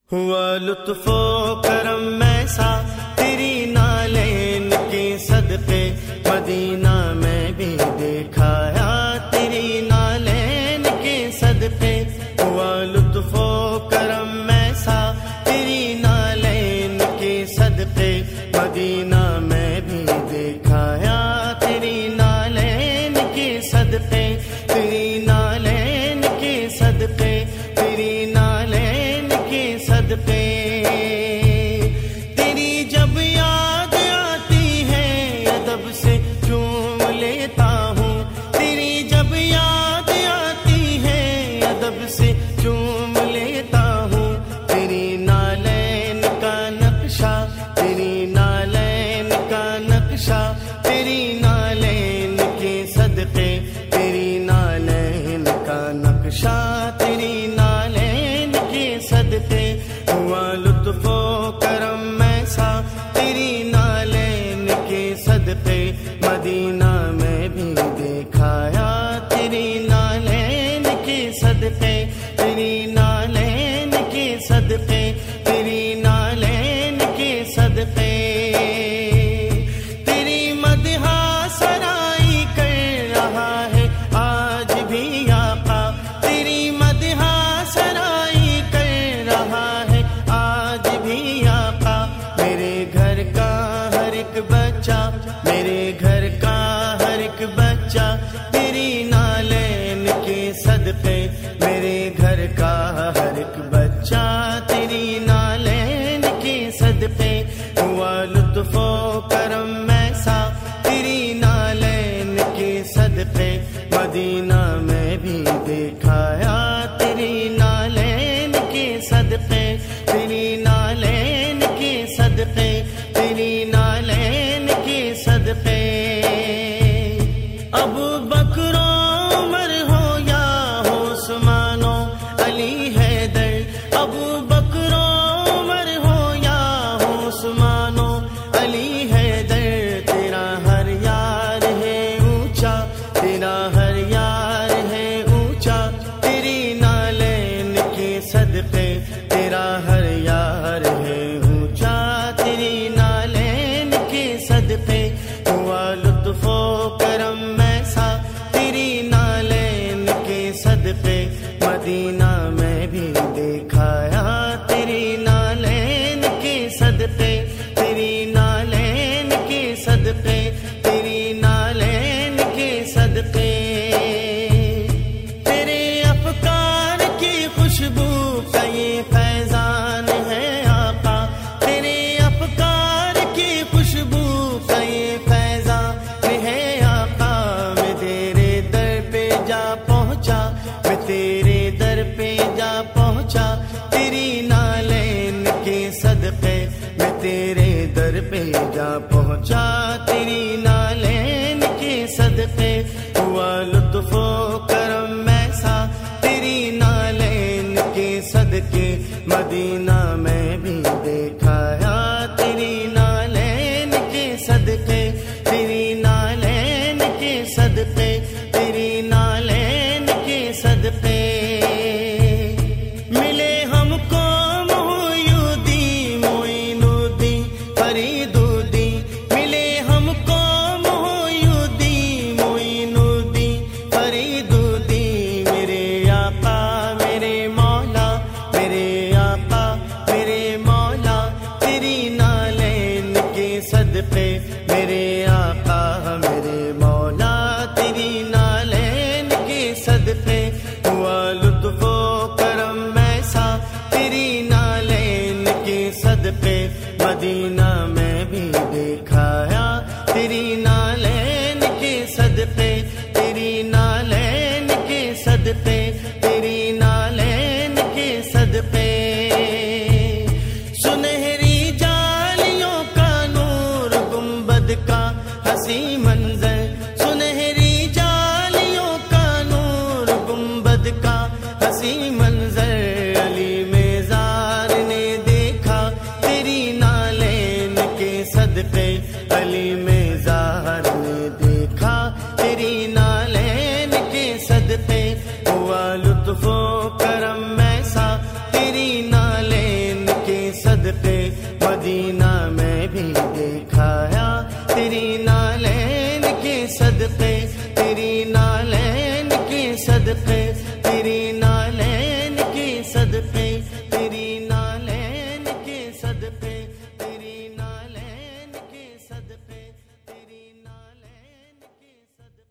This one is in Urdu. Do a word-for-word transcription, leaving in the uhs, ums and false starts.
ہوا لطف و کرم ایسا تیری نالین کے صدقے، مدینہ میں بھی دیکھایا تیری نالین کے صدقے۔ ہوا لطف و کرم ایسا تیری نالین کے صدقے، مدینہ میں بھی دیکھایا تیری نالین کے صدقے، تیری نالین کے صدقے، تیری نالین کے صدقے۔ تیری جب یاد آتی ہے ادب سے چوم لیتا ہوں، تیری جب یاد آتی ہے ادب سے چوم لیتا ہوں۔ تیری نالین کا نقشہ، تیری نالین کا نقشہ، تیری نالین کے صدقے، تیری نالین کا نقشہ، تیری نالین کے صدقے۔ ہوا لطف و کرم ایسا تیری نالین کے صدقے، مدینہ میں بھی دیکھایا تیری نالین کے صدقے، تیری نالین کے صدقے، تیری نالین کے صدقے۔ تیری مدح سرائی کر رہا ہے آج بھی آقا، تیری مدح سرائی کر رہا ہے آج بھی آقا۔ میرے گھر کا ہر ایک بچہ، میرے گھر کا ہر ایک بچہ تیری نالین کے صدقے، میرے گھر کا ہر ایک بچہ تیری نالین کے صدقے۔ ہوا لطف و کرم ایسا تیری نالین کے صدقے، مدینہ میں بھی دیکھایا تیری نالین کے صدقے، تیری نالین کے صدقے، تیری نالین کے صدقے۔ ابو بکر و عمر ہو یا ہو عثمان و علی حیدر، ابو بکر و عمر ہو یا ہو عثمان و علی حیدر، تیرا ہر یار ہے اونچا، تیرا ہر یار ہے اونچا، تیری نالین کے صدقے، تیرا ہر یار ہے اونچا، تیری نالین کے صدقے۔ ہوا لطف و کرم ایسا تیری نالین کے صدقے، مدینہ میں بھی دیکھایا تیری نالین کے صدقے، تیری نالین کے صدقے، تیری نالین کے صدقے۔ تیرے افکار کی خوشبو کا یہ فیضان ہے آقا، تیرے افکار کی خوشبو کا یہ فیضان ہے آقا۔ میں تیرے در پہ جا پہنچا، میں تیرے در پہ جا پہنچا، تیری نالین کے صدقے، میں تیرے در پہ جا پہنچا، تیری نالین کے صدقے۔ ہوا لطف و کرم ایسا تیری نالین کے صدقے، مدینہ میں بھی دیکھایا تیری نالین کے صدقے، تیری نالین کے صدقے، تیری نالین کے صدقے۔ ملے ہم کو محیودین معین الدین فرید الدین، ملے ہم کو محیودین معین الدین فرید الدین، میرے آقا میرے مولا، میرے آقا میرے مولا، تیری نالین کے صدقے، میرے آقا میرے مولا، تیری نالین کے صدقے۔ ہوا لطف و کرم ایسا تیری نالین کے صدقے، مدینہ میں بھی دیکھایا تیری نالین کے صدقے، تیری نالین کے صدقے، تیری نالین کے صدقے۔ سنہری جالیوں کا نور گنبد کا حسین منظر، سنہری جالیوں کا نور گنبد کا حسین منظر، علی میزار نے دیکھا تیری نالین صدقے تیری نالین کے صدقے تیری نالین کے صدقے تیری